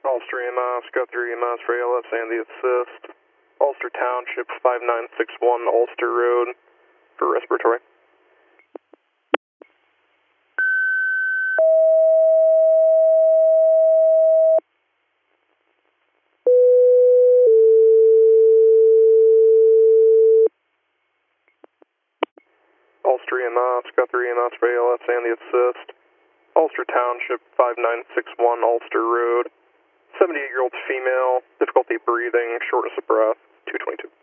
Ulster EMS, got 3 EMS for ALS and the assist. Ulster Township 5961 Ulster Road for respiratory. Ulster EMS, got 3 EMS for ALS and the assist. Ulster Township 5961 Ulster Road. 78-year-old female, difficulty breathing, shortness of breath, 222.